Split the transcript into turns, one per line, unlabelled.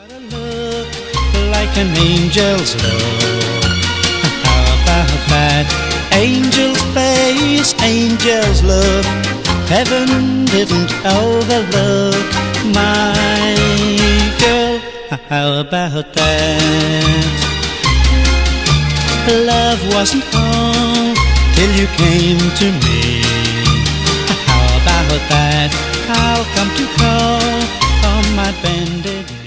A look like an angel's love. How about that? Angel's face, angel's love. Heaven didn't overlook my girl. How about that? Love wasn't all till you came to me. How about that? I'll come to call on my bended